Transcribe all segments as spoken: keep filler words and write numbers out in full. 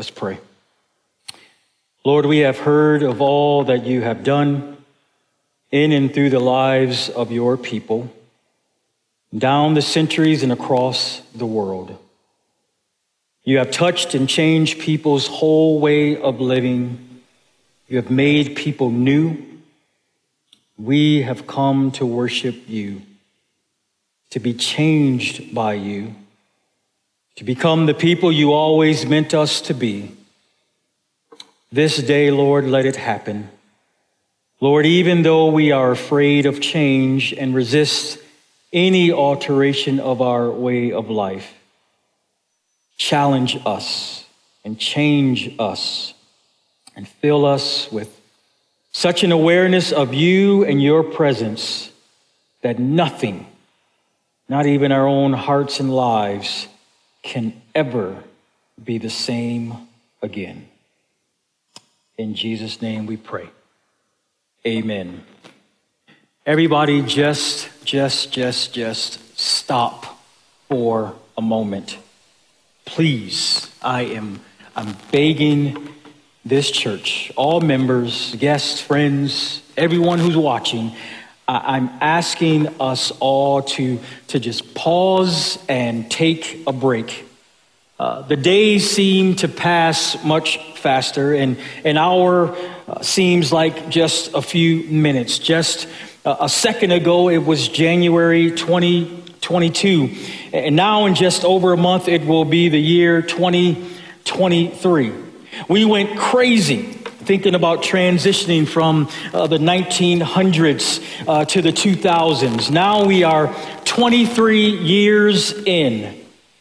Let's pray. Lord, we have heard of all that you have done in and through the lives of your people, down the centuries and across the world. You have touched and changed people's whole way of living. You have made people new. We have come to worship you, to be changed by you, to become the people you always meant us to be. This day, Lord, let it happen. Lord, even though we are afraid of change and resist any alteration of our way of life, challenge us and change us and fill us with such an awareness of you and your presence that nothing, not even our own hearts and lives, can ever be the same again. In Jesus' name we pray. Amen. Everybody just, just, just, just stop for a moment. Please, I am, I'm begging this church, all members, guests, friends, everyone who's watching, I, I'm asking us all to, to just pause and take a break. Uh, the days seem to pass much faster, and an hour uh, seems like just a few minutes. Just uh, a second ago, it was January twenty twenty-two, and now in just over a month, it will be the year twenty twenty-three. We went crazy thinking about transitioning from uh, the nineteen hundreds uh, to the two thousands. Now we are twenty-three years in.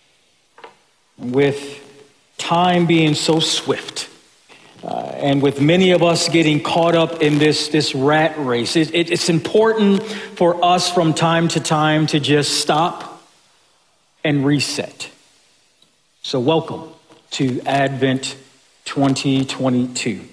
With time being so swift, uh, and with many of us getting caught up in this, this rat race, it, it, it's important for us from time to time to just stop and reset. So welcome to Advent twenty twenty-two.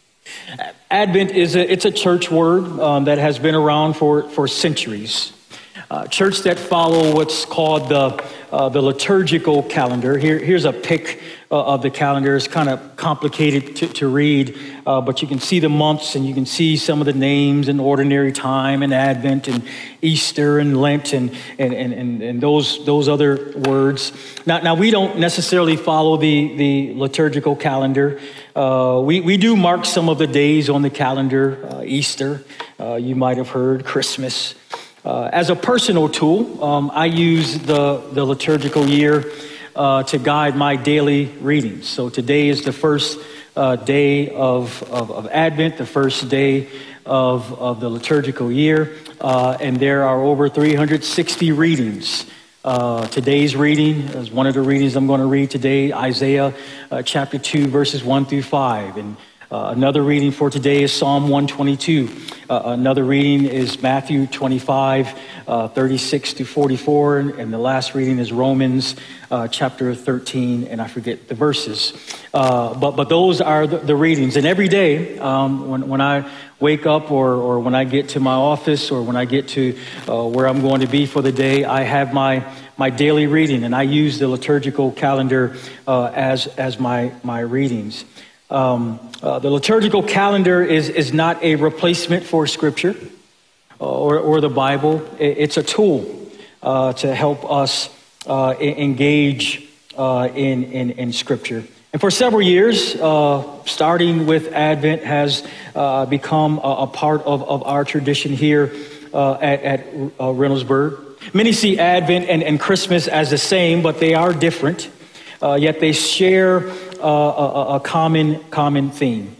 Advent is a, it's a church word um, that has been around for, for centuries. Uh, church that follow what's called the uh, the liturgical calendar. Here, here's a pic uh, of the calendar. It's kind of complicated to, to read, uh, but you can see the months and you can see some of the names and ordinary time and Advent and Easter and Lent and and and, and those those other words. Now, now we don't necessarily follow the the liturgical calendar. Uh, we we do mark some of the days on the calendar. Uh, Easter, uh, you might have heard, Christmas. Uh, as a personal tool, um, I use the, the liturgical year uh, to guide my daily readings. So today is the first uh, day of, of, of Advent, the first day of, of the liturgical year, uh, and there are over three hundred sixty readings. Uh, today's reading is one of the readings I'm going to read today, Isaiah uh, chapter two, verses one through five, and Uh, another reading for today is Psalm one twenty-two. Uh, another reading is Matthew twenty-five, uh, thirty-six to forty-four. And, and the last reading is Romans uh, chapter thirteen, and I forget the verses. Uh, but but those are the, the readings. And every day um, when, when I wake up or, or when I get to my office or when I get to uh, where I'm going to be for the day, I have my my daily reading. And I use the liturgical calendar uh, as, as my, my readings. Um, uh, the liturgical calendar is, is not a replacement for Scripture uh, or, or the Bible. It's a tool uh, to help us uh, engage uh, in, in, in Scripture. And for several years, uh, starting with Advent has uh, become a, a part of, of our tradition here uh, at, at uh, Reynoldsburg. Many see Advent and, and Christmas as the same, but they are different. Uh, yet they share uh, a, a common common theme.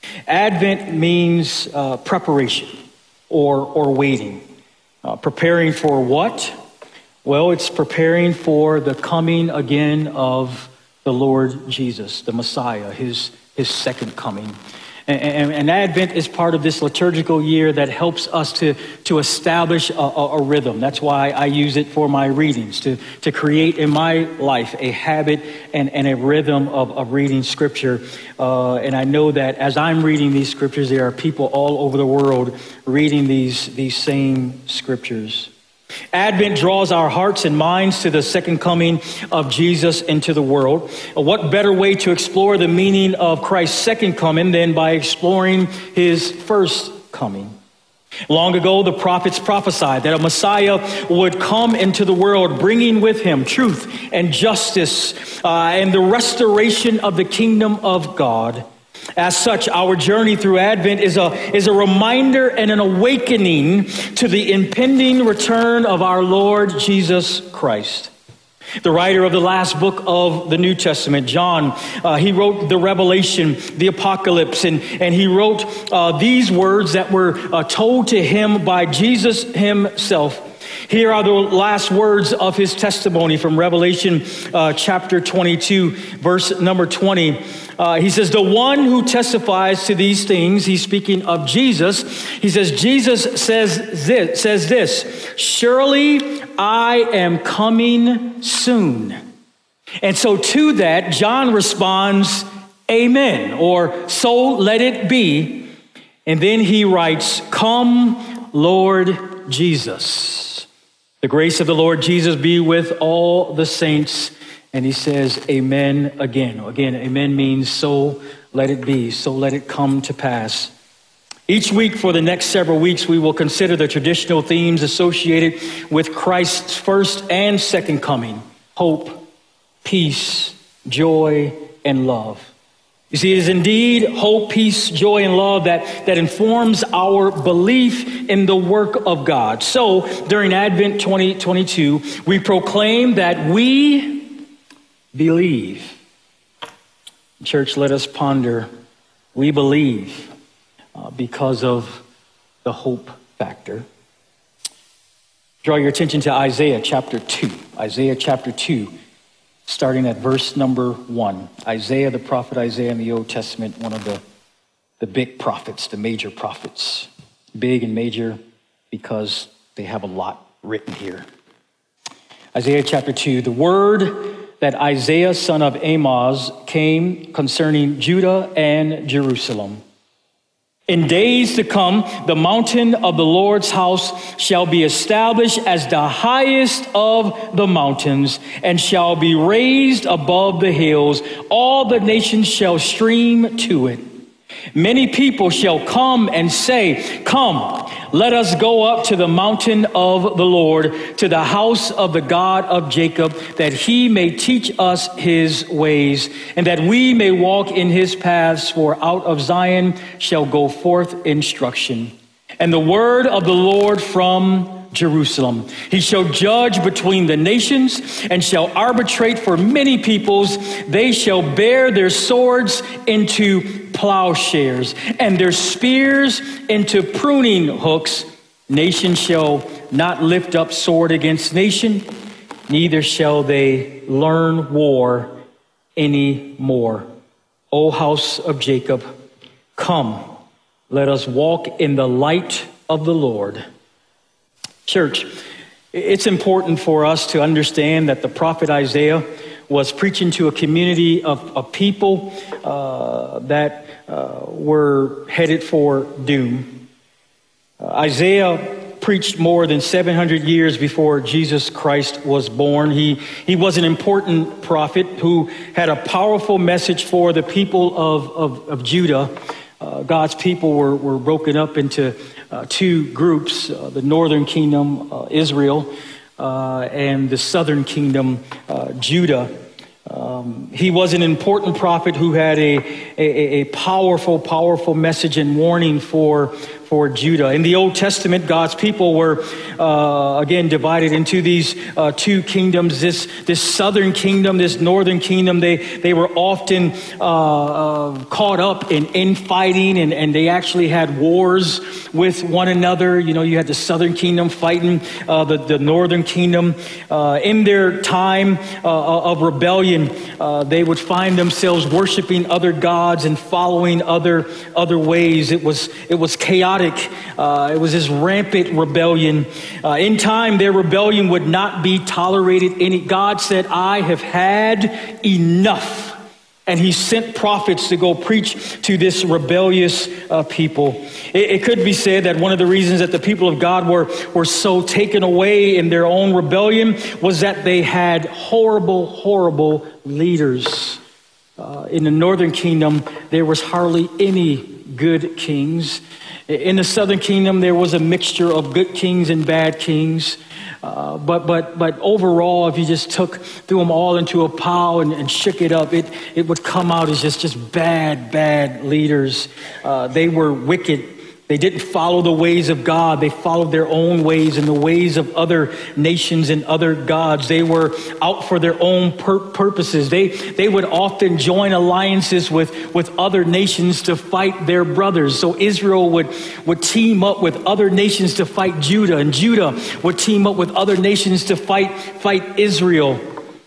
Advent means uh, preparation or or waiting. Uh, preparing for what? Well, it's preparing for the coming again of the Lord Jesus, the Messiah, his his second coming. And, and, and Advent is part of this liturgical year that helps us to, to establish a, a, a rhythm. That's why I use it for my readings, to, to create in my life a habit and, and a rhythm of, of reading Scripture. Uh, and I know that as I'm reading these Scriptures, there are people all over the world reading these, these same Scriptures. Advent draws our hearts and minds to the second coming of Jesus into the world. What better way to explore the meaning of Christ's second coming than by exploring his first coming? Long ago, the prophets prophesied that a Messiah would come into the world, bringing with him truth and justice uh, and the restoration of the kingdom of God. As such, our journey through Advent is a, is a reminder and an awakening to the impending return of our Lord Jesus Christ. The writer of the last book of the New Testament, John, uh, he wrote the Revelation, the Apocalypse, and, and he wrote uh, these words that were uh, told to him by Jesus himself. Here are the last words of his testimony from Revelation uh, chapter twenty-two, verse number twenty. Uh, he says, the one who testifies to these things, he's speaking of Jesus. He says, Jesus says this, says this, surely I am coming soon. And so to that, John responds, amen, or so let it be. And then he writes, come, Lord Jesus. The grace of the Lord Jesus be with all the saints. And he says, amen again. Again, amen means so let it be, so let it come to pass. Each week for the next several weeks, we will consider the traditional themes associated with Christ's first and second coming: hope, peace, joy, and love. You see, it is indeed hope, peace, joy, and love that, that informs our belief in the work of God. So during Advent twenty twenty-two, we proclaim that we believe. Church, let us ponder. We believe uh, because of the hope factor. Draw your attention to Isaiah chapter two. Isaiah chapter two, starting at verse number one. Isaiah, the prophet Isaiah in the Old Testament, one of the, the big prophets, the major prophets. Big and major because they have a lot written here. Isaiah chapter two, the word that Isaiah, son of Amoz, came concerning Judah and Jerusalem. In days to come, the mountain of the Lord's house shall be established as the highest of the mountains and shall be raised above the hills. All the nations shall stream to it. Many people shall come and say, come, let us go up to the mountain of the Lord, to the house of the God of Jacob, that he may teach us his ways, and that we may walk in his paths, for out of Zion shall go forth instruction. And the word of the Lord from Jerusalem. He shall judge between the nations and shall arbitrate for many peoples. They shall bear their swords into plowshares and their spears into pruning hooks. Nation shall not lift up sword against nation, neither shall they learn war any more. O house of Jacob, come, let us walk in the light of the Lord. Church, it's important for us to understand that the prophet Isaiah was preaching to a community of, of people uh, that uh, were headed for doom. Uh, Isaiah preached more than seven hundred years before Jesus Christ was born. He, he was an important prophet who had a powerful message for the people of, of, of Judah. Uh, God's people were, were broken up into uh, two groups, uh, the northern kingdom, uh, Israel, uh, and the southern kingdom, uh, Judah. Um, he was an important prophet who had a, a, a powerful, powerful message and warning for for Judah. In the Old Testament, God's people were, uh, again, divided into these uh, two kingdoms, this this southern kingdom, this northern kingdom. They they were often uh, uh, caught up in infighting, and, and they actually had wars with one another. You know, you had the southern kingdom fighting uh, the, the northern kingdom. Uh, in their time uh, of rebellion, uh, they would find themselves worshiping other gods and following other other ways. It was it was chaotic. Uh, it was this rampant rebellion. Uh, in time, their rebellion would not be tolerated. Any God said, "I have had enough And he sent prophets to go preach to this rebellious uh, people. It, it could be said that one of the reasons that the people of God were, were so taken away in their own rebellion was that they had horrible, horrible leaders. Uh, in the northern kingdom, there was hardly any good kings. In the southern kingdom, there was a mixture of good kings and bad kings. Uh, but but but overall, if you just took threw them all into a pile and, and shook it up, it it would come out as just just bad bad leaders. Uh, they were wicked. They didn't follow the ways of God. They followed their own ways and the ways of other nations and other gods. They were out for their own pur- purposes. They they would often join alliances with, with other nations to fight their brothers. So Israel would, would team up with other nations to fight Judah, and Judah would team up with other nations to fight fight Israel.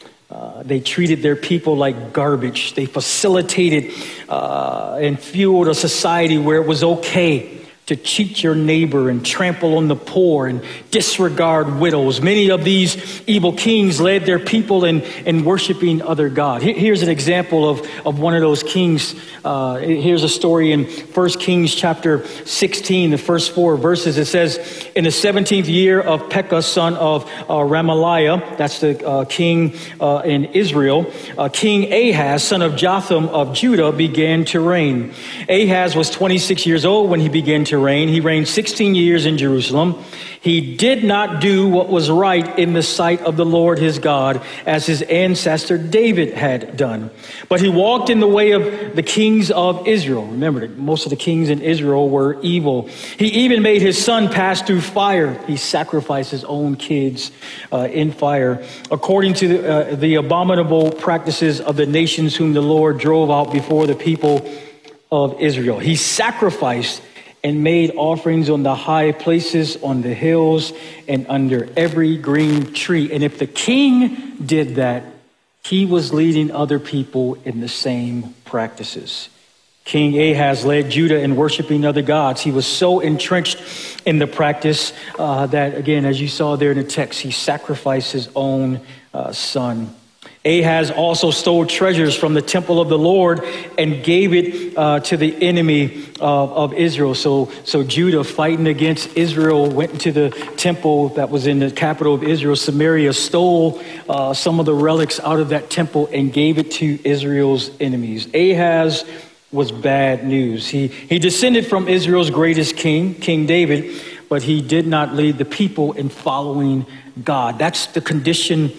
Uh, they treated their people like garbage. They facilitated uh, and fueled a society where it was okay to cheat your neighbor and trample on the poor and disregard widows. Many of these evil kings led their people in, in worshiping other gods. Here's an example of, of one of those kings. Uh, here's a story in First Kings chapter sixteen, the first four verses. It says, in the seventeenth year of Pekah, son of uh, Remaliah, that's the uh, king uh, in Israel, uh, King Ahaz, son of Jotham of Judah, began to reign. Ahaz was twenty-six years old when he began to reign. He reigned sixteen years in Jerusalem. He did not do what was right in the sight of the Lord his God, as his ancestor David had done. But he walked in the way of the kings of Israel. Remember, most of the kings in Israel were evil. He even made his son pass through fire. He sacrificed his own kids uh, in fire, according to the, uh, the abominable practices of the nations whom the Lord drove out before the people of Israel. He sacrificed and made offerings on the high places, on the hills, and under every green tree. And if the king did that, he was leading other people in the same practices. King Ahaz led Judah in worshiping other gods. He was so entrenched in the practice uh, that, again, as you saw there in the text, he sacrificed his own uh, son. Ahaz also stole treasures from the temple of the Lord and gave it uh, to the enemy of, of Israel. So, so Judah, fighting against Israel, went into the temple that was in the capital of Israel, Samaria, stole uh, some of the relics out of that temple and gave it to Israel's enemies. Ahaz was bad news. He, he descended from Israel's greatest king, King David, but he did not lead the people in following God. That's the condition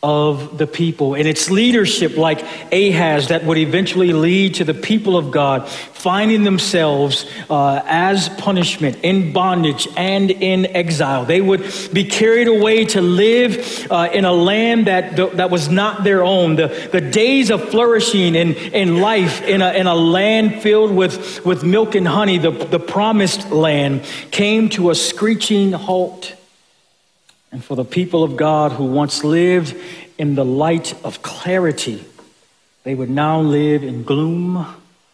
of the people. And it's leadership like Ahaz that would eventually lead to the people of God finding themselves uh, as punishment in bondage and in exile. They would be carried away to live uh, in a land that that was not their own. The, the days of flourishing in, in life in a, in a land filled with, with milk and honey, the, the promised land, came to a screeching halt. And for the people of God who once lived in the light of clarity, they would now live in gloom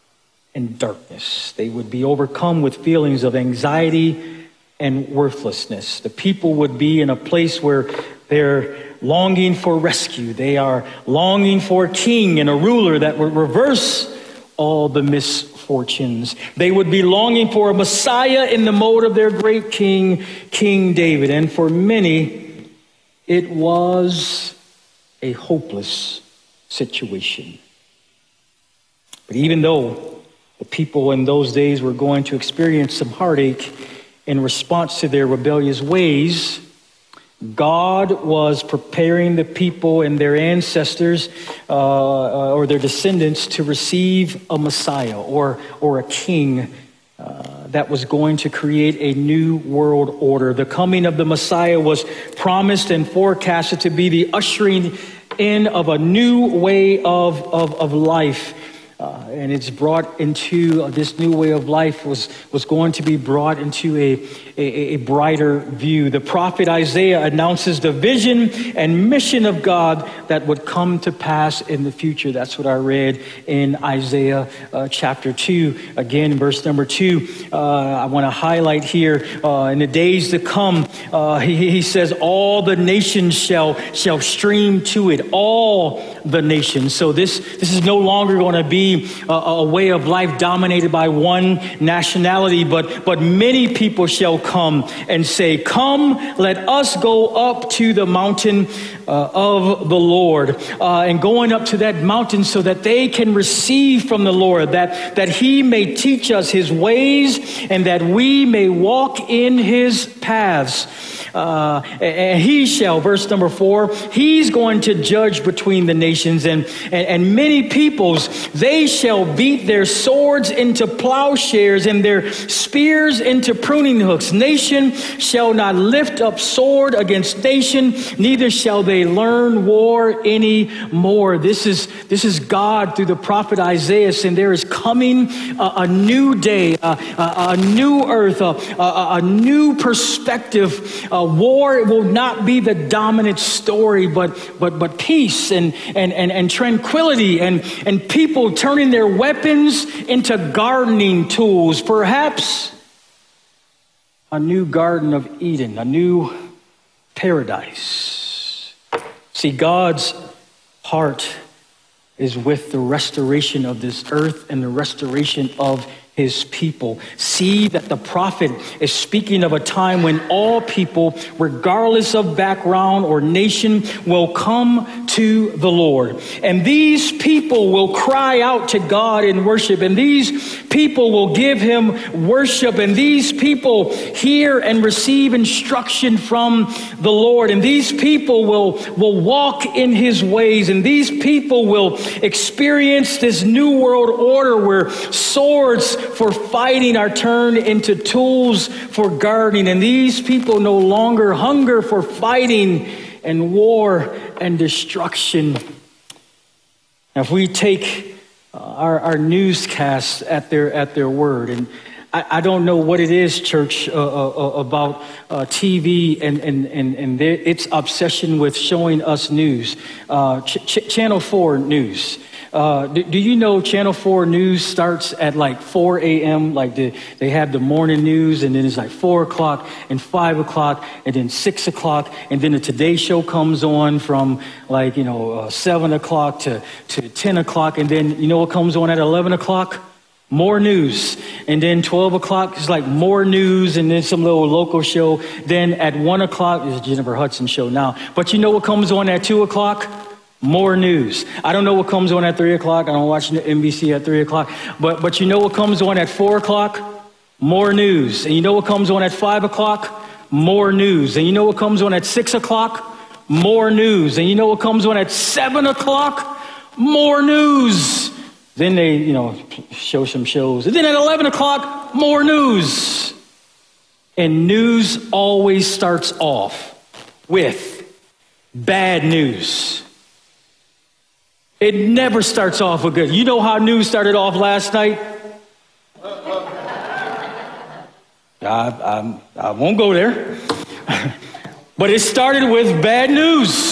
and darkness. They would be overcome with feelings of anxiety and worthlessness. The people would be in a place where they're longing for rescue. They are longing for a king and a ruler that would reverse all the misfortunes. They would be longing for a Messiah in the mode of their great king, King David. And for many, it was a hopeless situation. But even though the people in those days were going to experience some heartache in response to their rebellious ways, God was preparing the people and their ancestors uh, or their descendants to receive a Messiah or, or a king uh, that was going to create a new world order. The coming of the Messiah was promised and forecasted to be the ushering in of a new way of, of, of life. Uh, and it's brought into uh, this new way of life was, was going to be brought into a, a, a brighter view. The prophet Isaiah announces the vision and mission of God that would come to pass in the future. That's what I read in Isaiah uh, chapter two. Again, verse number two, uh, I want to highlight here, uh, in the days to come, uh, he, he says, all the nations shall, shall stream to it. All the nations. So this, this is no longer going to be a, a way of life dominated by one nationality, but, but many people shall come and say, come, let us go up to the mountain uh, of the Lord, uh, and going up to that mountain so that they can receive from the Lord, that, that he may teach us his ways and that we may walk in his paths. Uh, and he shall, verse number four, he's going to judge between the nations, and, and, and many peoples, they shall beat their swords into plowshares and their spears into pruning hooks. Nation shall not lift up sword against nation, neither shall they learn war any more. This is, this is God through the prophet Isaiah, and there is coming a, a new day, a, a, a new earth, a, a, a new perspective. Uh, war will not be the dominant story, but but but peace and and and, and tranquility, and and people turning their weapons into gardening tools. Perhaps a new Garden of Eden, a new paradise. See, God's heart is with the restoration of this earth and the restoration of his people. See that the prophet is speaking of a time when all people, regardless of background or nation, will come to the Lord. And these people will cry out to God in worship. And these people will give him worship. And these people hear and receive instruction from the Lord. And these people will, will walk in his ways. And these people will experience this new world order where swords for fighting are turned into tools for gardening. And these people no longer hunger for fighting and war and destruction. Now, if we take uh, our, our newscasts at their at their word, and I, I don't know what it is, church, uh, uh, about uh, T V and and and, and their, its obsession with showing us news. Uh, Ch- Ch- Channel four News. Uh, do, do you know Channel four News starts at like four a.m.? Like the, they have the morning news, and then it's like four o'clock and five o'clock and then six o'clock. And then the Today Show comes on from like, you know, uh, seven o'clock to, to ten o'clock. And then you know what comes on at eleven o'clock? More news. And then twelve o'clock is like more news, and then some little local show. Then at one o'clock is Jennifer Hudson show now. But you know what comes on at two o'clock? More news. I don't know what comes on at three o'clock. I don't watch N B C at three o'clock. But but you know what comes on at four o'clock? More news. And you know what comes on at five o'clock? More news. And you know what comes on at six o'clock? More news. And you know what comes on at seven o'clock? More news. Then they, you know, show some shows. And then at eleven o'clock, more news. And news always starts off with bad news. It never starts off with good. You know how news started off last night? I, I, I won't go there. But it started with bad news.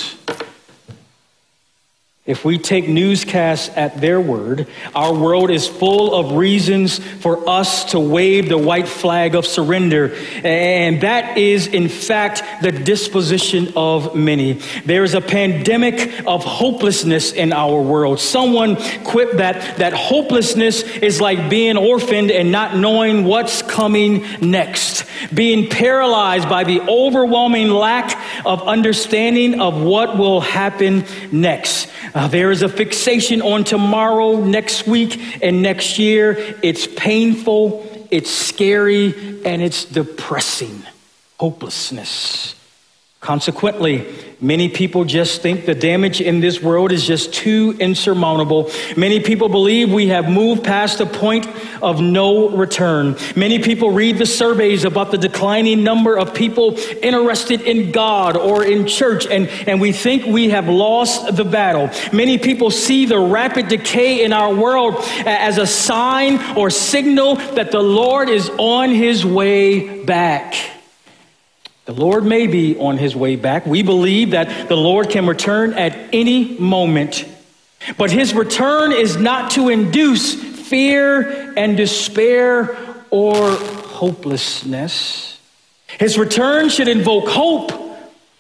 If we take newscasts at their word, our world is full of reasons for us to wave the white flag of surrender. And that is, in fact, the disposition of many. There is a pandemic of hopelessness in our world. Someone quipped that, that hopelessness is like being orphaned and not knowing what's coming next. Being paralyzed by the overwhelming lack of understanding of what will happen next. Uh, there is a fixation on tomorrow, next week, and next year. It's painful, it's scary, and it's depressing. Hopelessness. Consequently, many people just think the damage in this world is just too insurmountable. Many people believe we have moved past the point of no return. Many people read the surveys about the declining number of people interested in God or in church, and, and we think we have lost the battle. Many people see the rapid decay in our world as a sign or signal that the Lord is on his way back. The Lord may be on his way back. We believe that the Lord can return at any moment. But his return is not to induce fear and despair or hopelessness. His return should invoke hope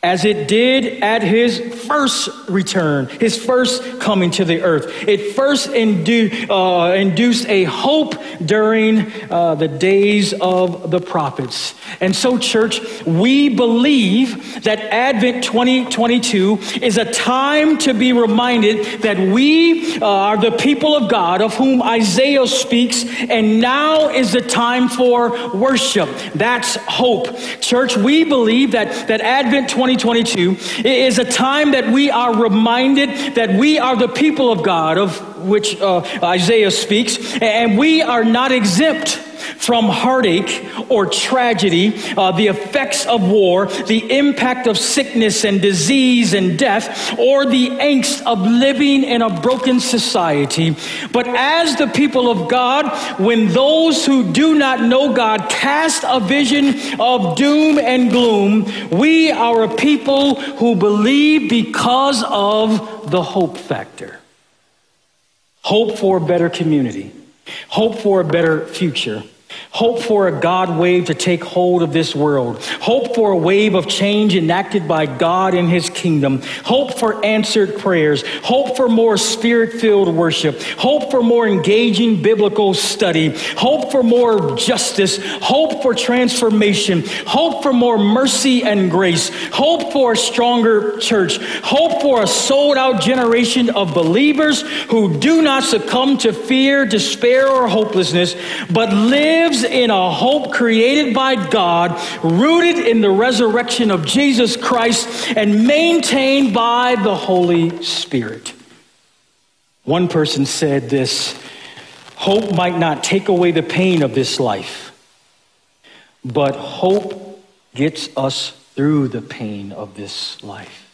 as it did at his first return, his first coming to the earth. It first indu- uh, induced a hope during uh, the days of the prophets. And so, church, we believe that Advent twenty twenty-two is a time to be reminded that we uh, are the people of God of whom Isaiah speaks, and now is the time for worship. That's hope. Church, we believe that, that Advent twenty twenty-two is a time that we are reminded that we are the people of God of which uh, Isaiah speaks, and we are not exempt from heartache or tragedy, uh, the effects of war, the impact of sickness and disease and death, or the angst of living in a broken society. But as the people of God, when those who do not know God cast a vision of doom and gloom, we are a people who believe because of the hope factor. Hope for a better community. Hope for a better future. Hope for a God wave to take hold of this world. Hope for a wave of change enacted by God in his kingdom. Hope for answered prayers. Hope for more spirit-filled worship. Hope for more engaging biblical study. Hope for more justice. Hope for transformation. Hope for more mercy and grace. Hope for a stronger church. Hope for a sold-out generation of believers who do not succumb to fear, despair, or hopelessness, but lives in a hope created by God, rooted in the resurrection of Jesus Christ, and maintained by the Holy Spirit. One person said this: hope might not take away the pain of this life, but hope gets us through the pain of this life.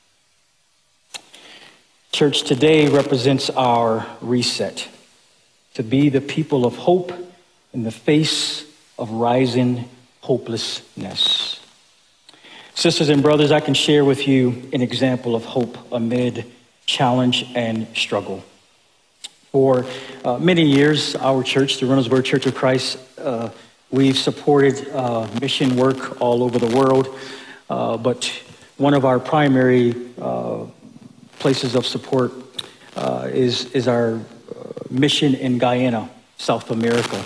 Church, today represents our reset to be the people of hope in the face of rising hopelessness. Sisters and brothers, I can share with you an example of hope amid challenge and struggle. For uh, many years, our church, the Reynoldsburg Church of Christ, uh, we've supported uh, mission work all over the world, uh, but one of our primary uh, places of support uh, is, is our uh, mission in Guyana, South America.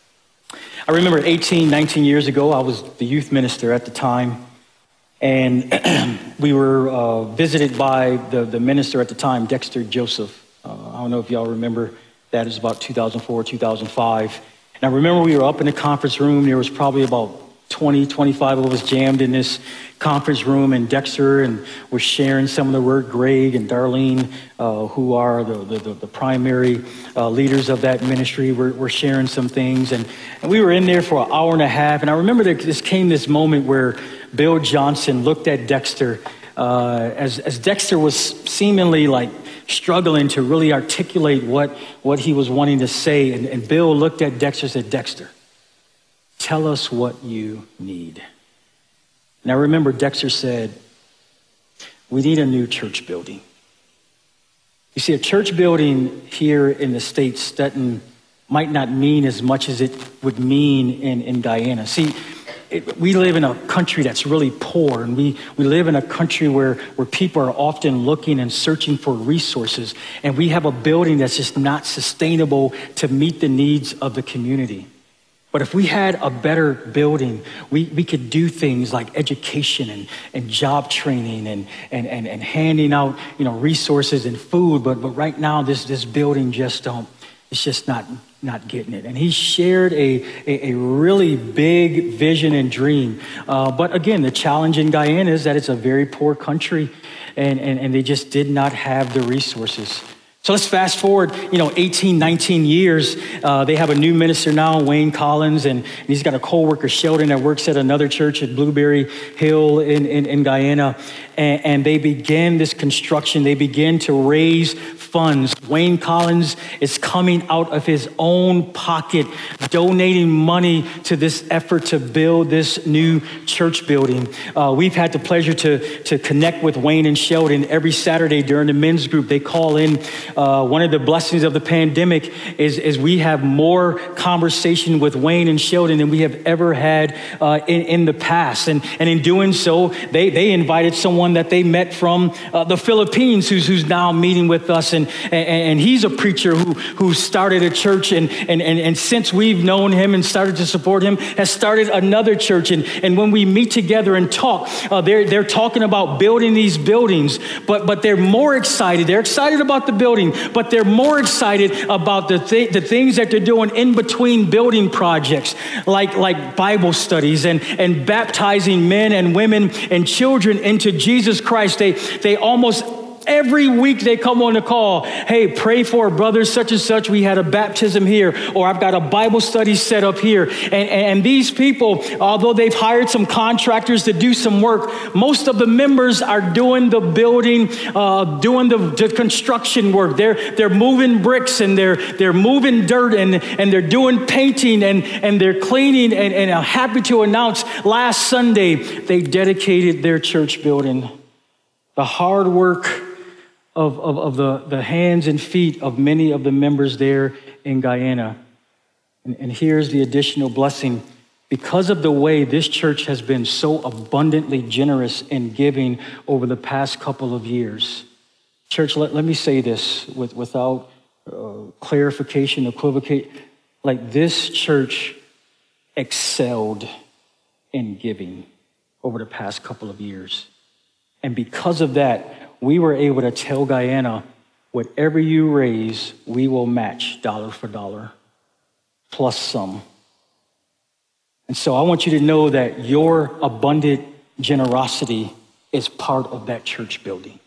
I remember eighteen, nineteen years ago, I was the youth minister at the time, and we were uh, visited by the, the minister at the time, Dexter Joseph. Uh, I don't know if y'all remember that. It was about two thousand four, two thousand five. And I remember we were up in the conference room. There was probably about twenty, twenty-five of us jammed in this conference room, and Dexter and was sharing some of the work. Greg and Darlene, uh, who are the, the, the primary uh, leaders of that ministry, were, were sharing some things. And, and we were in there for an hour and a half. And I remember there this came this moment where Bill Johnson looked at Dexter uh, as, as Dexter was seemingly like struggling to really articulate what, what he was wanting to say. And, and Bill looked at Dexter and said, "Dexter, tell us what you need." And I remember Dexter said, "We need a new church building." You see, a church building here in the States doesn't, might not mean as much as it would mean in, in Guyana. See, it, we live in a country that's really poor, and we, we live in a country where, where people are often looking and searching for resources, and we have a building that's just not sustainable to meet the needs of the community. But if we had a better building, we, we could do things like education and, and job training and, and, and, and handing out, you know, resources and food. But but right now, this, this building just don't, it's just not, not getting it. And he shared a, a, a really big vision and dream. Uh, but again, the challenge in Guyana is that it's a very poor country, and, and, and they just did not have the resources. So let's fast forward, you know, eighteen, nineteen years. Uh, they have a new minister now, Wayne Collins, and, and he's got a co-worker, Sheldon, that works at another church at Blueberry Hill in, in, in Guyana. And, and they begin this construction. They begin to raise funds. Wayne Collins is coming out of his own pocket, donating money to this effort to build this new church building. Uh, we've had the pleasure to, to connect with Wayne and Sheldon every Saturday during the men's group. They call in. Uh, one of the blessings of the pandemic is, is we have more conversation with Wayne and Sheldon than we have ever had uh, in, in the past. And, and in doing so, they, they invited someone that they met from uh, the Philippines who's, who's now meeting with us. And, and, and he's a preacher who, who started a church. And, and, and, and since we've known him and started to support him, has started another church. And, and when we meet together and talk, uh, they're, they're talking about building these buildings, but, but they're more excited. They're excited about the building, but they're more excited about the, th- the things that they're doing in between building projects, like, like Bible studies and, and baptizing men and women and children into Jesus Christ. They, they almost every week they come on the call. Hey, pray for brothers such and such. We had a baptism here, or I've got a Bible study set up here. And, and these people, although they've hired some contractors to do some work, most of the members are doing the building, uh, doing the, the construction work. They're they're moving bricks and they're they're moving dirt and, and they're doing painting and, and they're cleaning. And, and I'm happy to announce last Sunday they dedicated their church building. The hard work Of, of, of the, the hands and feet of many of the members there in Guyana. And, and here's the additional blessing. Because of the way this church has been so abundantly generous in giving over the past couple of years. Church, let, let me say this with, without uh, clarification, equivocate. Like, this church excelled in giving over the past couple of years. And because of that, we were able to tell Guyana, whatever you raise, we will match dollar for dollar, plus some. And so I want you to know that your abundant generosity is part of that church building.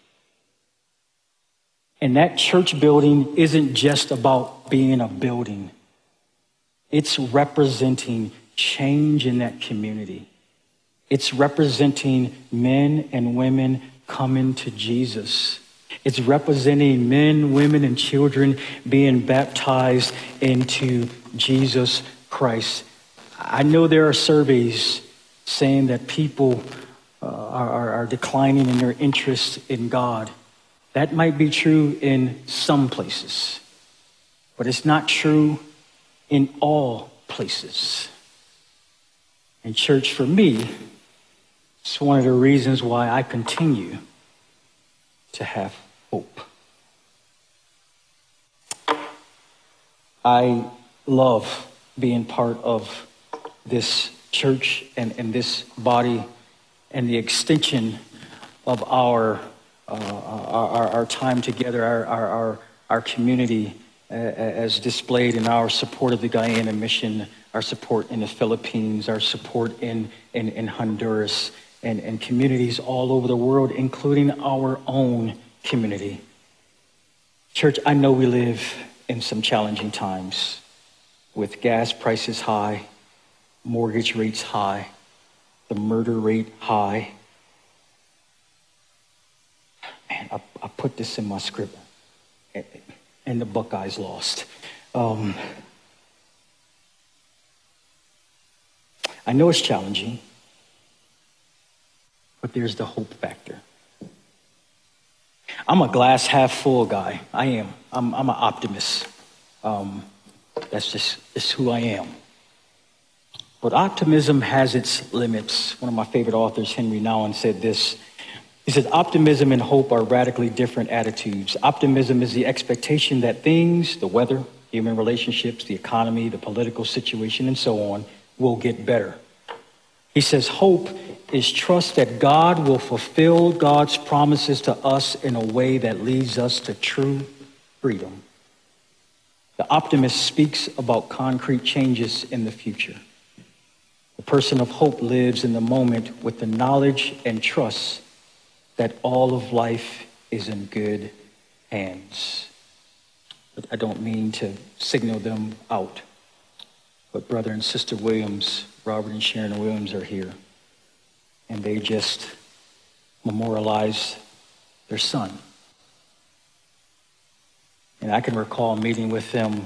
And that church building isn't just about being a building. It's representing change in that community. It's representing men and women coming to Jesus. It's representing men, women, and children being baptized into Jesus Christ. I know there are surveys saying that people uh, are, are declining in their interest in God. That might be true in some places, but it's not true in all places. And church, for me, it's one of the reasons why I continue to have hope. I love being part of this church and, and this body and the extension of our uh, our, our time together, our our our, our community uh, as displayed in our support of the Guyana mission, our support in the Philippines, our support in in, in Honduras. And, and communities all over the world, including our own community. Church, I know we live in some challenging times with gas prices high, mortgage rates high, the murder rate high. Man, I, I put this in my script, and the Buckeyes lost. Um, I know it's challenging, but there's the hope factor. I'm a glass half full guy. I am. I'm, I'm an optimist. Um, that's just it's who I am. But optimism has its limits. One of my favorite authors, Henry Nouwen, said this. He said, optimism and hope are radically different attitudes. Optimism is the expectation that things, the weather, human relationships, the economy, the political situation, and so on, will get better. He says, hope is trust that God will fulfill God's promises to us in a way that leads us to true freedom. The optimist speaks about concrete changes in the future. The person of hope lives in the moment with the knowledge and trust that all of life is in good hands. But I don't mean to signal them out. But Brother and Sister Williams, Robert and Sharon Williams are here. And they just memorialized their son. And I can recall meeting with them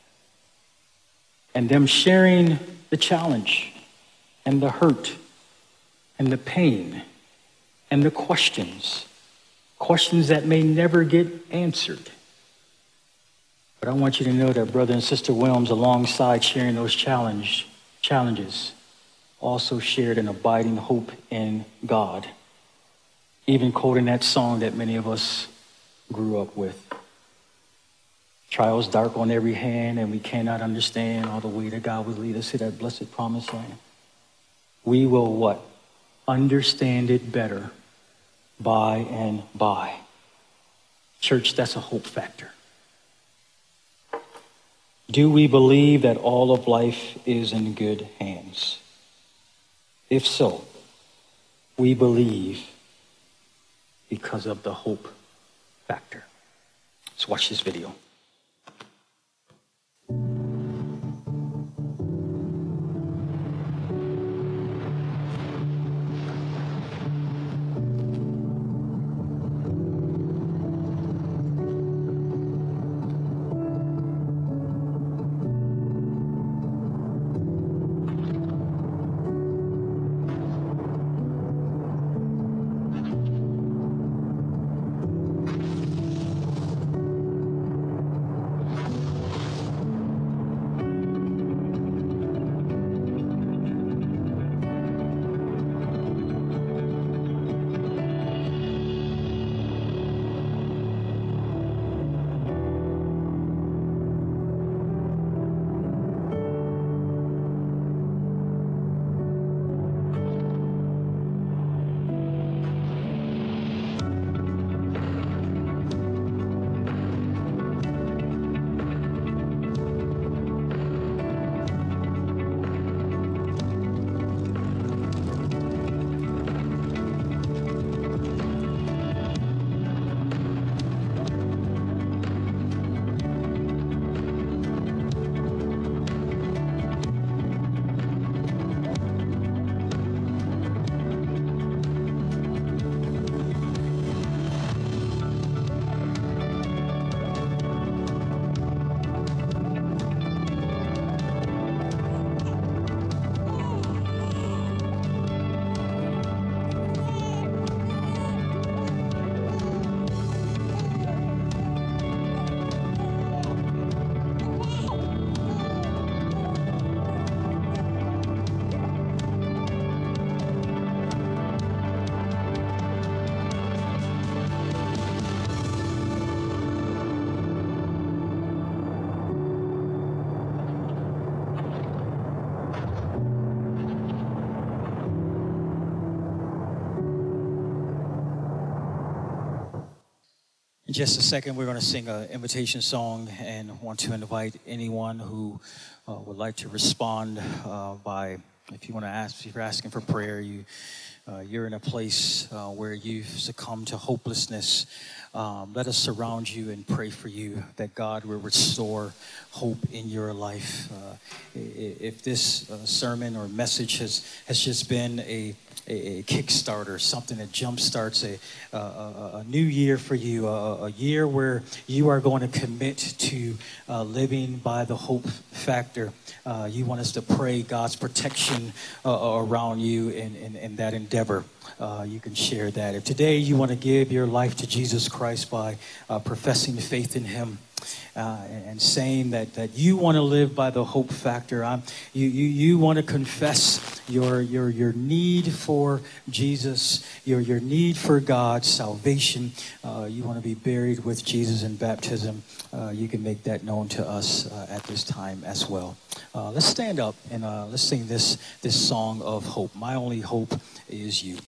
and them sharing the challenge and the hurt and the pain and the questions, questions that may never get answered. But I want you to know that Brother and Sister Williams, alongside sharing those challenge, challenges, also shared an abiding hope in God, even quoting that song that many of us grew up with. Trials dark on every hand, and we cannot understand all the way that God would lead us to that blessed promised land. We will what? Understand it better by and by. Church, that's a hope factor. Do we believe that all of life is in good hands? If so, we believe because of the hope factor. Let's watch this video. In just a second, we're going to sing an invitation song and want to invite anyone who uh, would like to respond uh, by, if you want to ask, if you're asking for prayer, you, uh, you're in a place uh, where you've succumbed to hopelessness. Um, let us surround you and pray for you that God will restore hope in your life. Uh, if this uh, sermon or message has, has just been a A, a Kickstarter, something that jumpstarts a, a, a new year for you, a, a year where you are going to commit to uh, living by the hope factor. Uh, you want us to pray God's protection uh, around you in, in, in that endeavor. Uh, you can share that. If today you want to give your life to Jesus Christ by uh, professing faith in him, Uh, and saying that, that you want to live by the hope factor. Um, you you, you want to confess your your your need for Jesus, your your need for God's salvation. Uh, you want to be buried with Jesus in baptism. Uh, you can make that known to us uh, at this time as well. Uh, let's stand up and uh, let's sing this this song of hope. My only hope is you.